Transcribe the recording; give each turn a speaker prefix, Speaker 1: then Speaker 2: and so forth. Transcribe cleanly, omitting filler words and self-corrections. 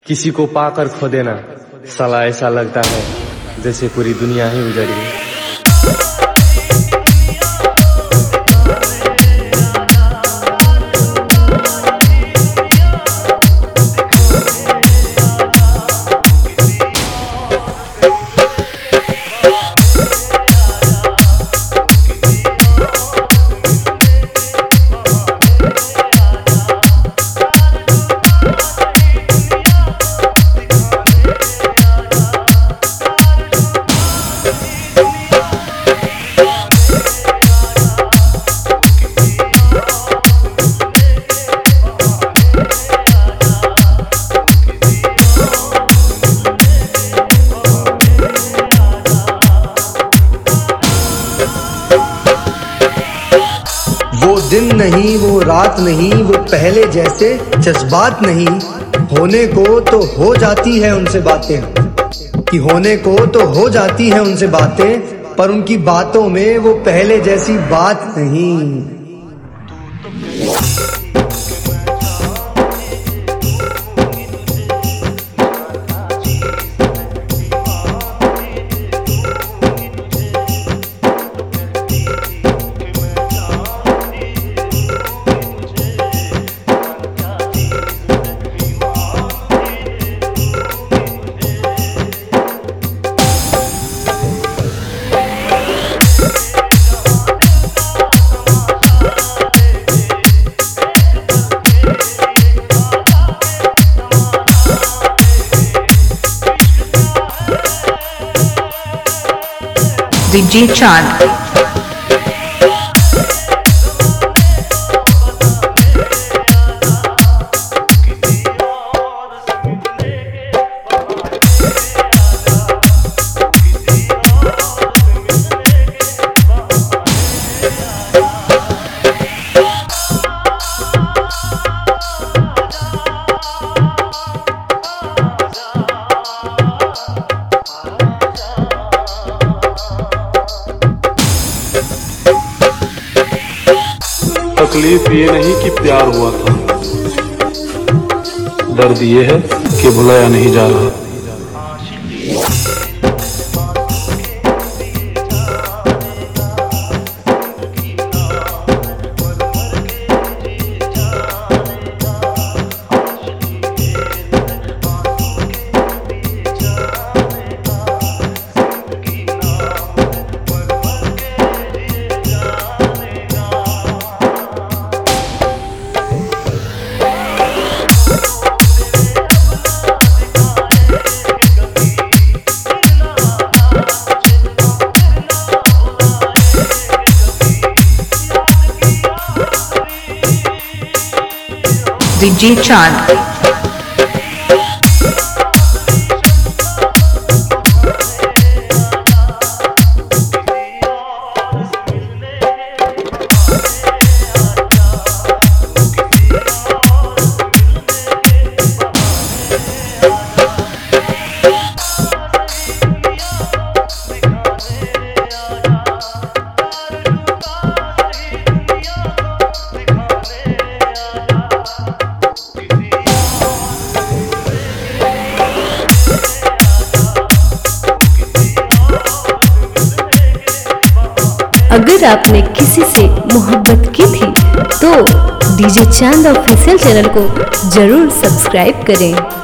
Speaker 1: किसी को पाकर खो देना साला ऐसा लगता है जैसे पूरी दुनिया ही उजड़ गई।
Speaker 2: वो दिन नहीं, वो रात नहीं, वो पहले जैसे जज्बात नहीं। होने को तो हो जाती है उनसे बातें, कि होने को तो हो जाती है उनसे बातें, पर उनकी बातों में वो पहले जैसी बात नहीं।
Speaker 3: DJ Chand।
Speaker 4: तकलीफ ये नहीं कि प्यार हुआ था, दर्द ये है कि भुलाया नहीं जा रहा।
Speaker 3: DJ Chand।
Speaker 5: अगर आपने किसी से मोहब्बत की थी तो डीजे चांद ऑफिशियल चैनल को जरूर सब्सक्राइब करें।